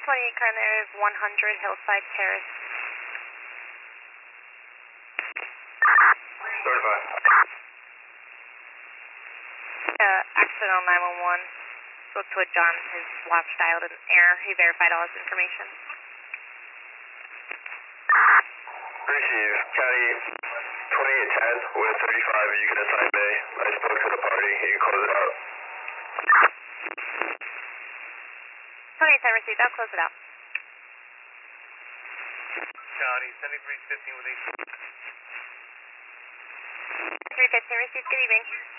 28 car there is 100 Hillside Terrace. 35. Accident on 911. Spoke to a John. His watch dialed an error. He verified all his information. Receive. County 2810 with 35. You can assign May. I spoke to the party. You can close it out. 2810 received. I'll close it out. County 7315 with 8. 315 received. Good evening.